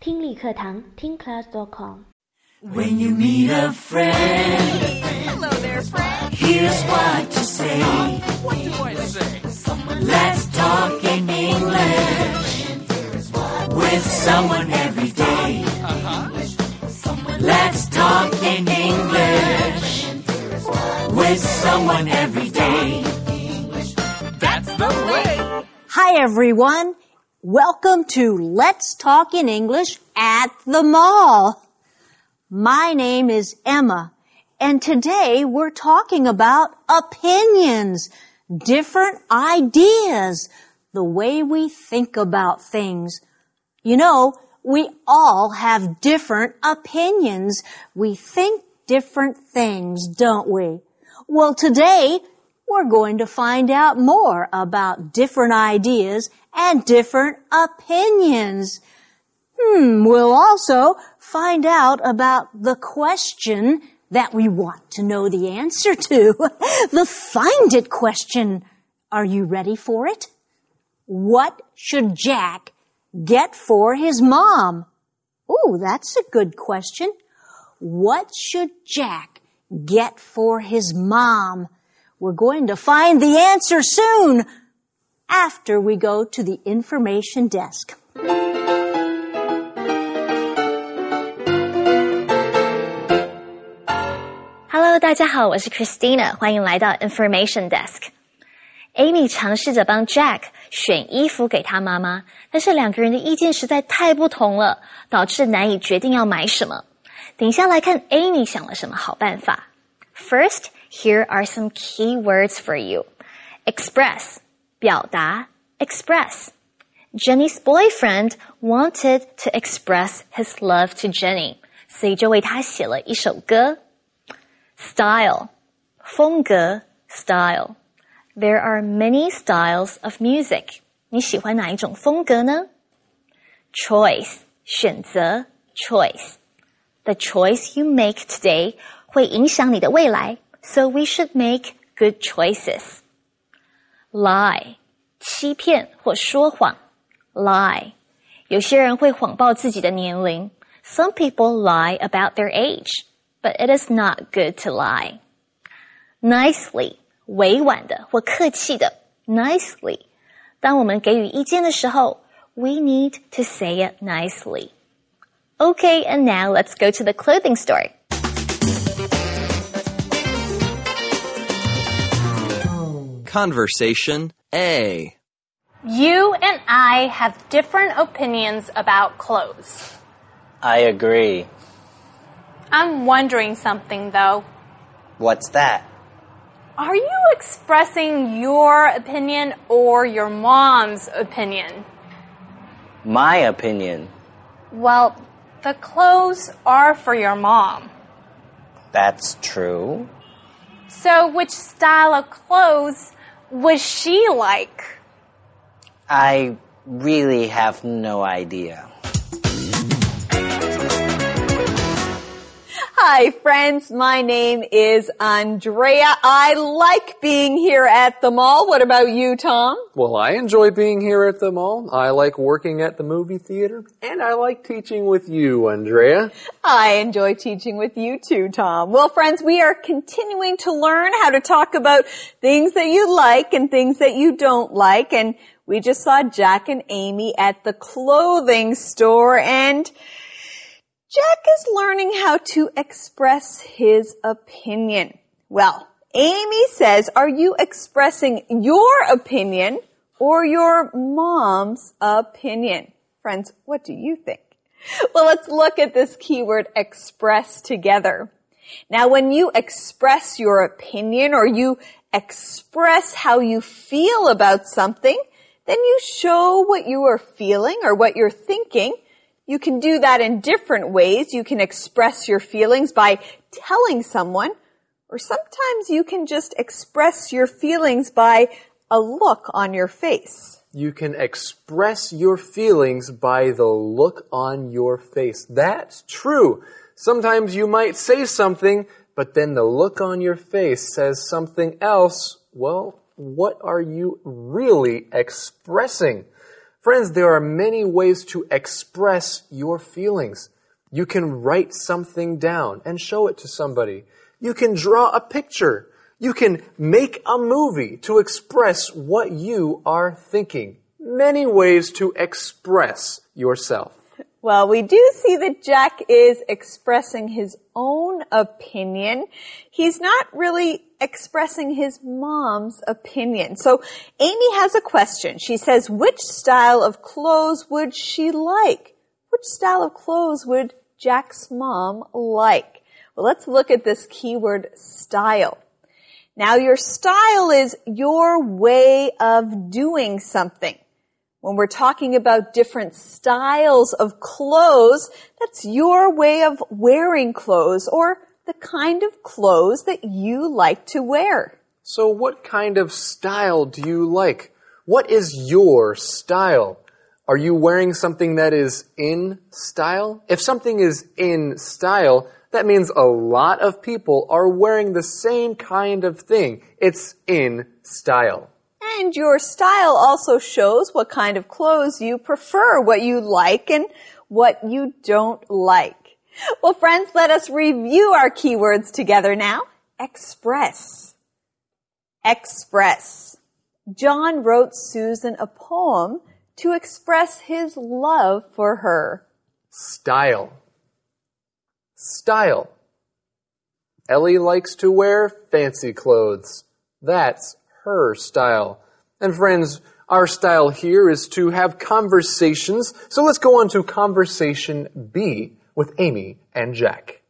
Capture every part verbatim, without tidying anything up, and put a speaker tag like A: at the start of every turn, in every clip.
A: 听力课堂听 class dot com。
B: When you meet a friend,
C: Hello there, friend.
B: here's what to say.
C: What do I say?
B: Let's talk in English with someone every day. Let's talk in English with someone every day.
C: That's the way.
D: Hi, everyone. Welcome to Let's Talk in English at the Mall. My name is Emma, and today we're talking about opinions, different ideas, the way we think about things. You know, we all have different opinions. We think different things, don't we? Well, today we're going to find out more about different ideas and different opinions. Hmm, we'll also find out about the question that we want to know the answer to. The Find It question. Are you ready for it? What should Jack get for his mom? Ooh, that's a good question. What should Jack get for his mom? We're going to find the answer soon after we go to the information desk.
E: Hello， 大家好，我是 Christina， 欢迎来到 Information Desk。Amy 尝试着帮 Jack 选衣服给他妈妈，但是两个人的意见实在太不同了，导致难以决定要买什么。等一下来看 Amy 想了什么好办法。First, here are some key words for you. Express, 表达 express. Jenny's boyfriend wanted to express his love to Jenny, 所以就为她写了一首歌。Style, 风格 style. There are many styles of music. 你喜欢哪一种风格呢？ Choice, 选择 choice. The choice you make today 会影响你的未来, so we should make good choices. Lie, 欺骗或说谎 lie. 有些人会谎报自己的年龄. Some people lie about their age.But it is not good to lie. Nicely, 委婉的或客气的 nicely. 当我们给予意见的时候 we need to say it nicely. Okay, and now let's go to the clothing store.
F: Conversation A.
G: You and I have different opinions about clothes.
H: I agree.
G: I'm wondering something, though.
H: What's that?
G: Are you expressing your opinion or your mom's opinion?
H: My opinion.
G: Well, the clothes are for your mom.
H: That's true.
G: So which style of clothes would she like?
H: I really have no idea.
I: Hi, friends. My name is Andrea. I like being here at the mall. What about you, Tom?
J: Well, I enjoy being here at the mall. I like working at the movie theater. And I like teaching with you, Andrea.
I: I enjoy teaching with you too, Tom. Well, friends, we are continuing to learn how to talk about things that you like and things that you don't like. And we just saw Jack and Amy at the clothing store, and Jack is learning how to express his opinion. Well, Amy says, are you expressing your opinion or your mom's opinion? Friends, what do you think? Well, let's look at this keyword express together. Now, when you express your opinion or you express how you feel about something, then you show what you are feeling or what you're thinking. You can do that in different ways. You can express your feelings by telling someone, or sometimes you can just express your feelings by a look on your face.
J: You can express your feelings by the look on your face. That's true. Sometimes you might say something, but then the look on your face says something else. Well, what are you really expressing? Friends, there are many ways to express your feelings. You can write something down and show it to somebody. You can draw a picture. You can make a movie to express what you are thinking. Many ways to express yourself.
I: Well, we do see that Jack is expressing his own opinion. He's not really expressing his mom's opinion. So Amy has a question. She says, which style of clothes would she like? Which style of clothes would Jack's mom like? Well, let's look at this keyword style. Now, your style is your way of doing something. When we're talking about different styles of clothes, that's your way of wearing clothes or the kind of clothes that you like to wear.
J: So what kind of style do you like? What is your style? Are you wearing something that is in style? If something is in style, that means a lot of people are wearing the same kind of thing. It's in style.
I: And your style also shows what kind of clothes you prefer, what you like and what you don't like. Well, friends, let us review our keywords together now. Express. Express. John wrote Susan a poem to express his love for her.
J: Style. Style. Ellie likes to wear fancy clothes. That's her style. And friends, our style here is to have conversations. So let's go on to conversation B with Amy and Jack.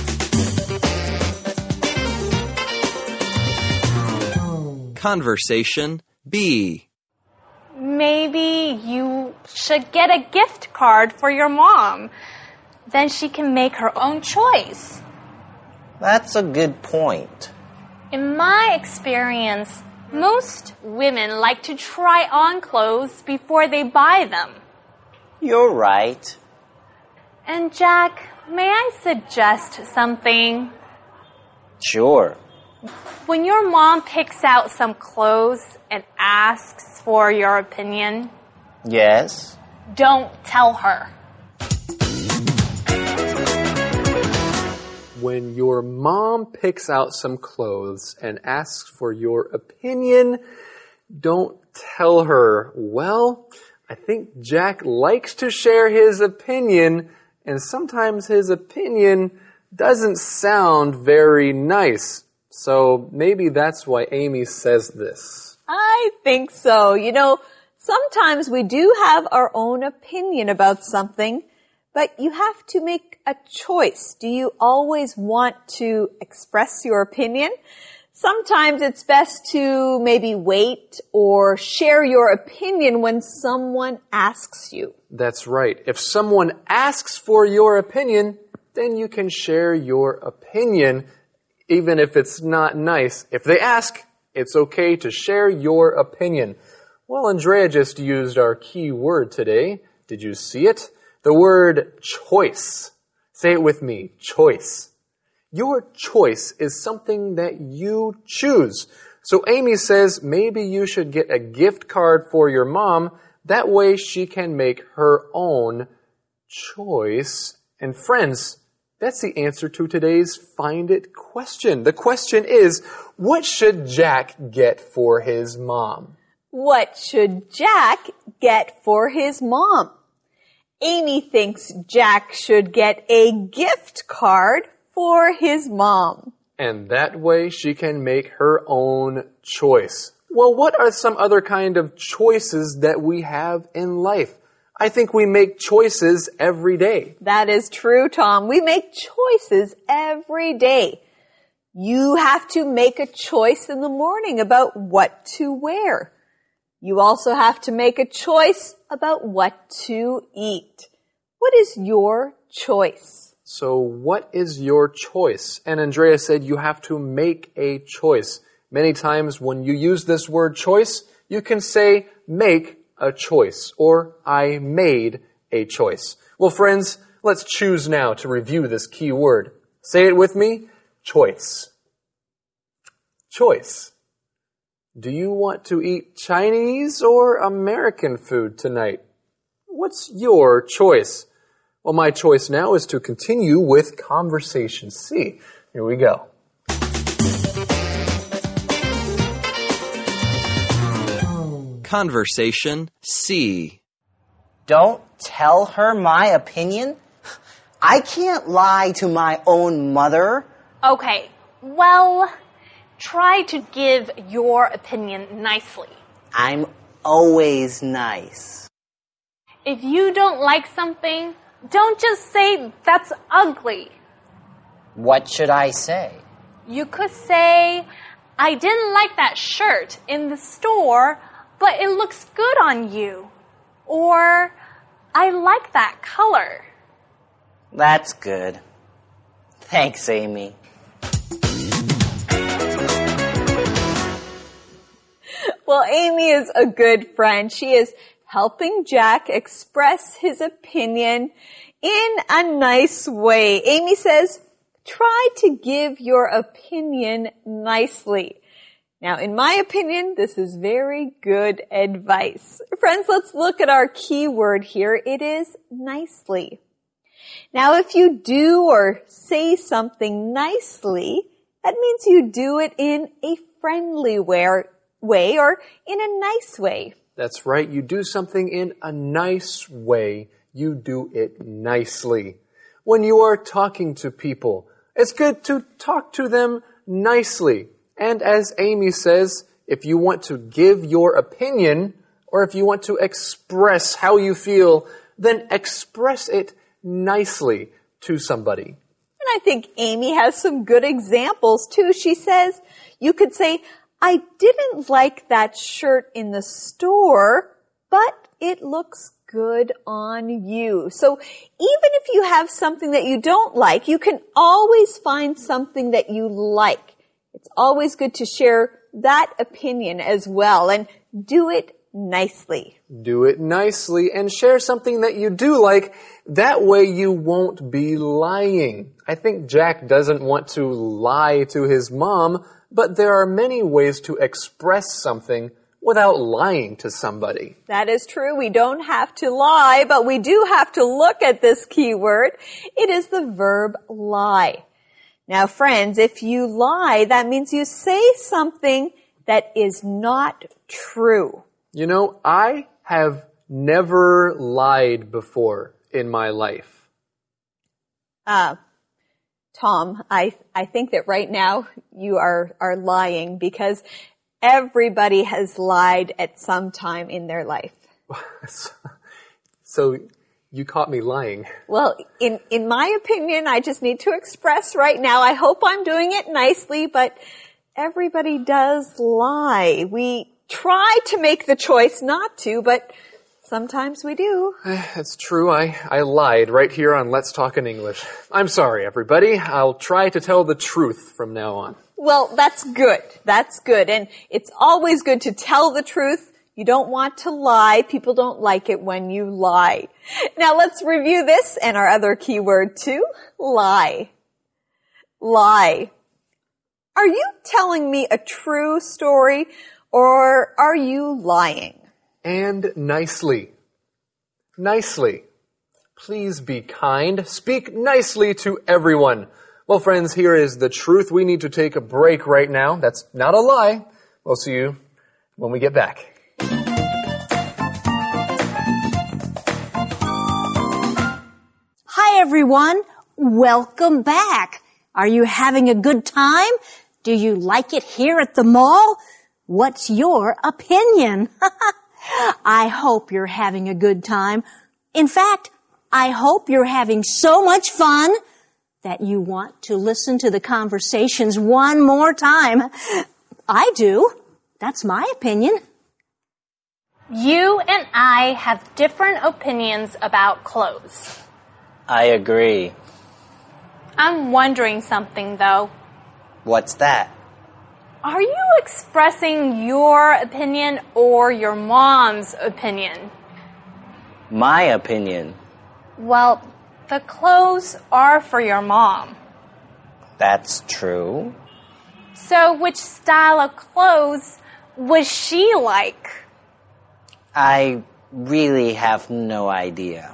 F: Conversation B.
G: Maybe you should get a gift card for your mom. Then she can make her own choice.
H: That's a good point.
G: In my experience, most women like to try on clothes before they buy them.
H: You're right.
G: And Jack, may I suggest something?
H: Sure.
G: When your mom picks out some clothes and asks for your opinion,
H: Yes?
G: don't tell her.
J: When your mom picks out some clothes and asks for your opinion, don't tell her, well, I think Jack likes to share his opinion, and sometimes his opinion doesn't sound very nice. So maybe that's why Amy says this.
I: I think so. You know, sometimes we do have our own opinion about something, but you have to make a choice. Do you always want to express your opinion? Sometimes it's best to maybe wait or share your opinion when someone asks you.
J: That's right. If someone asks for your opinion, then you can share your opinion, even if it's not nice. If they ask, it's okay to share your opinion. Well, Andrea just used our key word today. Did you see it? The word choice. Say it with me, choice. Your choice is something that you choose. So Amy says maybe you should get a gift card for your mom. That way she can make her own choice. And friends, that's the answer to today's Find It question. The question is, what should Jack get for his mom?
I: What should Jack get for his mom? Amy thinks Jack should get a gift card for his mom.
J: And that way she can make her own choice. Well, what are some other kind of choices that we have in life? I think we make choices every day.
I: That is true, Tom. We make choices every day. You have to make a choice in the morning about what to wear. You also have to make a choice about what to eat. What is your choice?
J: So what is your choice? And Andrea said you have to make a choice. Many times when you use this word choice, you can say make a choice or I made a choice. Well, friends, let's choose now to review this key word. Say it with me, choice. Choice. Do you want to eat Chinese or American food tonight? What's your choice? Well, my choice now is to continue with conversation C. Here we go.
F: Conversation C.
H: Don't tell her my opinion? I can't lie to my own mother.
G: Okay, well, try to give your opinion nicely.
H: I'm always nice.
G: If you don't like something, don't just say that's ugly.
H: What should I say?
G: You could say, I didn't like that shirt in the store, but it looks good on you. Or, I like that color.
H: That's good. Thanks, Amy.
I: Well, Amy is a good friend. She is helping Jack express his opinion in a nice way. Amy says, try to give your opinion nicely. Now, in my opinion, this is very good advice. Friends, let's look at our key word here. It is nicely. Now, if you do or say something nicely, that means you do it in a friendly way or, way or in a nice way.
J: That's right. You do something in a nice way. You do it nicely. When you are talking to people, it's good to talk to them nicely. And as Amy says, if you want to give your opinion, or if you want to express how you feel, then express it nicely to somebody.
I: And I think Amy has some good examples too. She says, you could say, I didn't like that shirt in the store, but it looks good on you. So even if you have something that you don't like, you can always find something that you like. It's always good to share that opinion as well and do it nicely.
J: Do it nicely and share something that you do like. That way you won't be lying. I think Jack doesn't want to lie to his mom, but there are many ways to express something without lying to somebody.
I: That is true. We don't have to lie, but we do have to look at this key word. It is the verb lie. Now, friends, if you lie, that means you say something that is not true.
J: You know, I have never lied before in my life.
I: Uh, Tom, I, I think that right now you are, are lying because everybody has lied at some time in their life.
J: So you caught me lying.
I: Well, in, in my opinion, I just need to express right now, I hope I'm doing it nicely, but everybody does lie. We try to make the choice not to, but sometimes we do.
J: That's true. I, I lied right here on Let's Talk in English. I'm sorry, everybody. I'll try to tell the truth from now on.
I: Well, that's good. That's good. And it's always good to tell the truth. You don't want to lie. People don't like it when you lie. Now let's review this and our other keyword too. Lie. Lie. Are you telling me a true story or are you lying?
J: And nicely. Nicely. Please be kind. Speak nicely to everyone. Well, friends, here is the truth. We need to take a break right now. That's not a lie. We'll see you when we get back.
D: Hi, everyone. Welcome back. Are you having a good time? Do you like it here at the mall? What's your opinion? I hope you're having a good time. In fact, I hope you're having so much fun that you want to listen to the conversations one more time. I do. That's my opinion.
G: You and I have different opinions about clothes.
H: I agree.
G: I'm wondering something, though.
H: What's that?
G: Are you expressing your opinion or your mom's opinion?
H: My opinion.
G: Well, the clothes are for your mom.
H: That's true.
G: So which style of clothes was she like?
H: I really have no idea.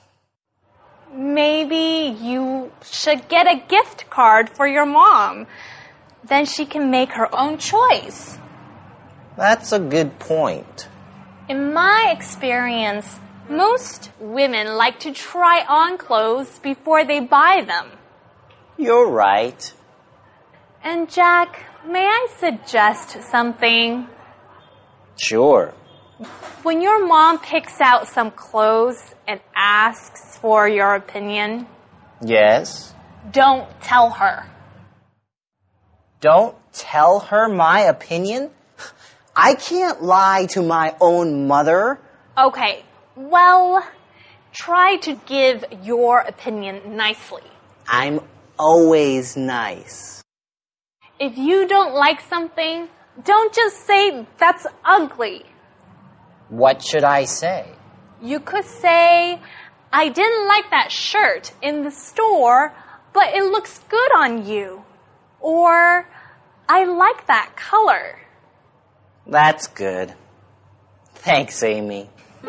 G: Maybe you should get a gift card for your mom. Then she can make her own choice.
H: That's a good point.
G: In my experience, most women like to try on clothes before they buy them.
H: You're right.
G: And Jack, may I suggest something?
H: Sure.
G: When your mom picks out some clothes and asks for your opinion,
H: Yes?
G: don't tell her.
H: Don't tell her my opinion? I can't lie to my own mother.
G: Okay, well, try to give your opinion nicely.
H: I'm always nice.
G: If you don't like something, don't just say that's ugly.
H: What should I say?
G: You could say, I didn't like that shirt in the store, but it looks good on you. Or, I like that color.
H: That's good. Thanks, Amy.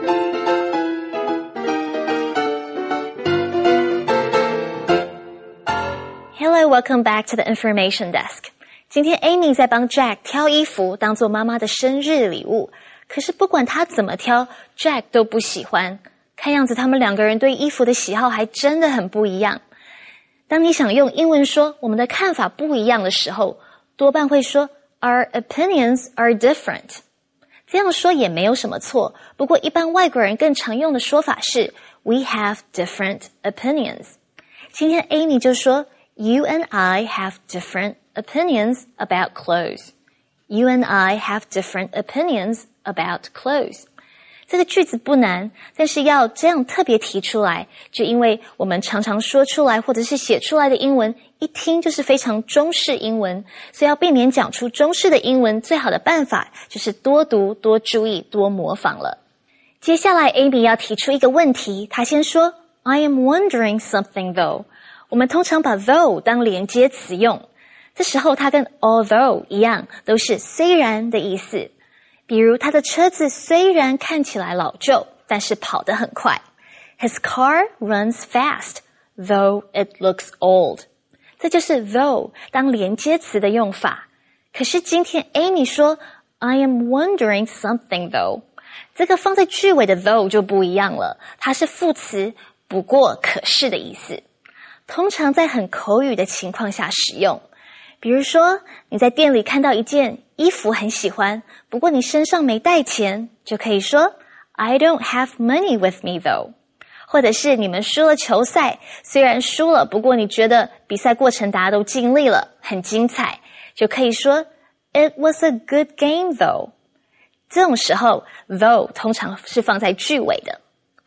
E: Hello, welcome back to the information desk. 今天 Amy 在帮 Jack 挑衣服当做妈妈的生日礼物，可是不管她怎么挑 Jack 都不喜欢。看样子他们两个人对衣服的喜好还真的很不一样。当你想用英文说我们的看法不一样的时候，多半会说 Our opinions are different。这样说也没有什么错，不过一般外国人更常用的说法是 We have different opinions。今天 Amy 就说 You and I have different opinions about clothes. You and I have different opinions about clothes. 这个句子不难，但是要这样特别提出来，就因为我们常常说出来或者是写出来的英文，一听就是非常中式英文，所以要避免讲出中式的英文，最好的办法就是多读、多注意、多模仿了。接下来 Amy 要提出一个问题，她先说 I am wondering something though。我们通常把 though 当连接词用，这时候它跟 although 一样，都是虽然的意思。比如他的车子虽然看起来老旧，但是跑得很快。His car runs fast, though it looks old. 这就是 though 当连接词的用法。可是今天 Amy 说 I am wondering something though. 这个放在句尾的 though 就不一样了，它是副词，不过可是的意思。通常在很口语的情况下使用。比如说你在店里看到一件衣服很喜欢，不过你身上没带钱，就可以说 I don't have money with me though。 或者是你们输了球赛，虽然输了，不过你觉得比赛过程大家都尽力了，很精彩，就可以说 It was a good game though。 这种时候 though 通常是放在句尾的。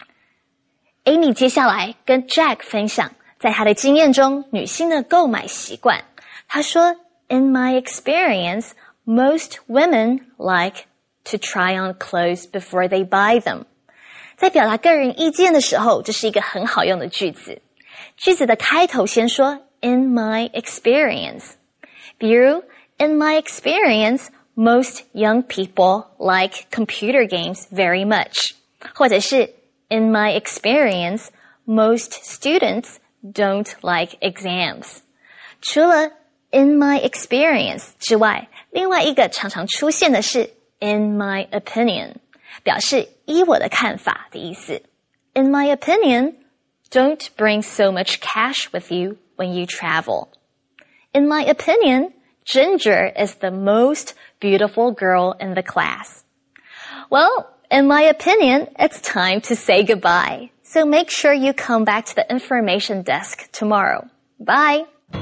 E: Amy 接下来跟 Jack 分享在她的经验中女性的购买习惯。她说 In my experience, most women like to try on clothes before they buy them. 在表达个人意见的时候，这是一个很好用的句子。句子的开头先说 In my experience。 比如 In my experience, most young people like computer games very much. 或者是 In my experience, most students don't like exams. 除了In my experience 之外，另外一个常常出现的是 In my opinion， 表示依我的看法的意思。In my opinion, don't bring so much cash with you when you travel. In my opinion, Ginger is the most beautiful girl in the class. Well, in my opinion, it's time to say goodbye. So make sure you come back to the information desk tomorrow. Bye!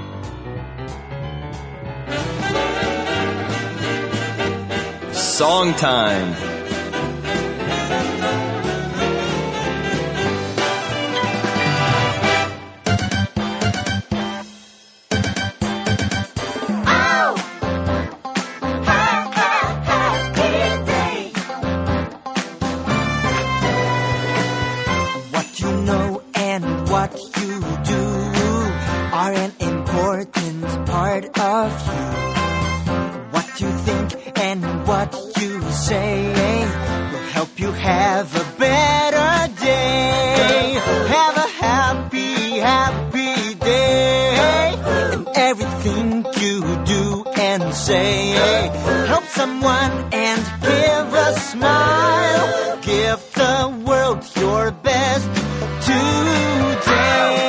F: Song time.
B: What you know and what you do are an important part of you. What you think and and what you say will help you have a better day. Have a happy, happy day. And everything you do and say, help someone and give a smile. Give the world your best today.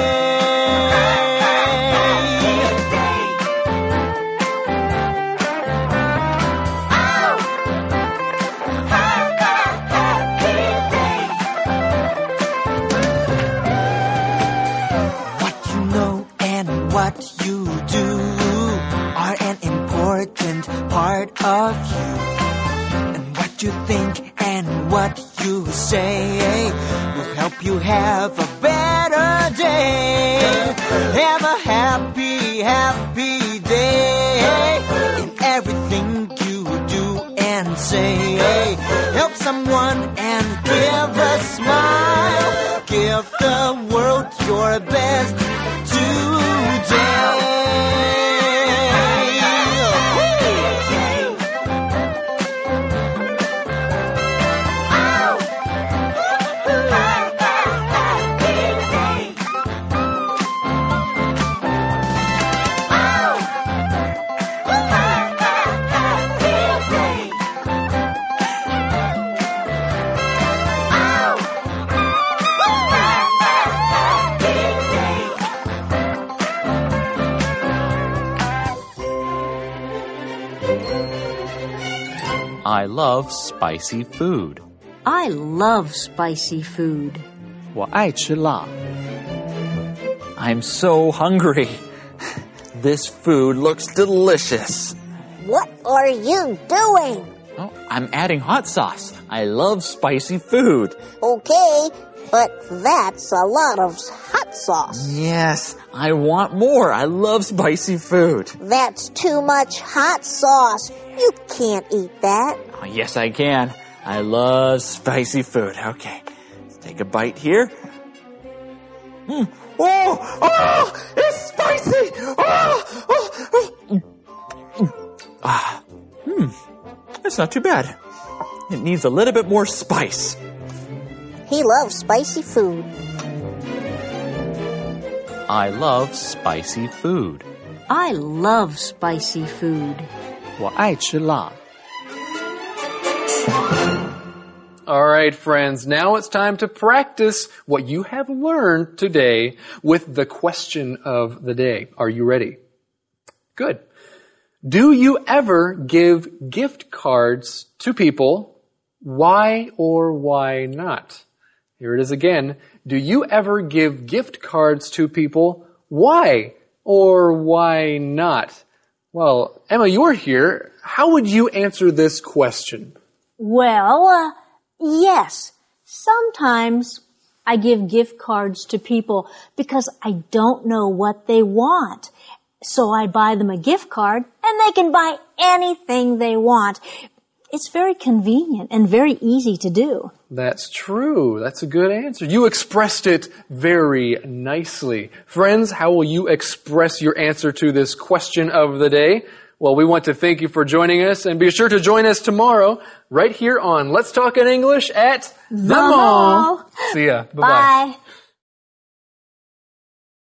B: What you do are an important part of you. And what you think and what you say will help you have a better day. Have a happy, happy day. In everything you do and say, help someone and give a smile. Give the world your best today.
K: I love spicy food.
D: I love spicy food.
K: 我爱吃辣. I'm so hungry. This food looks delicious.
L: What are you doing?
K: Oh, I'm adding hot sauce. I love spicy food.
L: Okay, but that's a lot of hot sauce.
K: Yes, I want more. I love spicy food.
L: That's too much hot sauce. You can't eat that.
K: Oh, yes, I can. I love spicy food. Okay, let's take a bite here. Mm. Oh, oh, it's spicy. Oh, oh, oh. Ah, hmm, that's not too bad. It needs a little bit more spice.
L: He loves spicy food.
K: I love spicy food.
D: I love spicy food.
K: 我爱吃辣.
J: All right, friends, now it's time to practice what you have learned today with the question of the day. Are you ready? Good. Do you ever give gift cards to people? Why or why not? Here it is again. Do you ever give gift cards to people? Why or why not? Well, Emma, you're here. How would you answer this question?
D: Well, uh, yes. Sometimes I give gift cards to people because I don't know what they want. So I buy them a gift card and they can buy anything they want. It's very convenient and very easy to do.
J: That's true. That's a good answer. You expressed it very nicely. Friends, how will you express your answer to this question of the day? Well, we want to thank you for joining us, and be sure to join us tomorrow right here on Let's Talk in English at The, the Mall. Mall. See ya. Bye-bye.
D: Bye.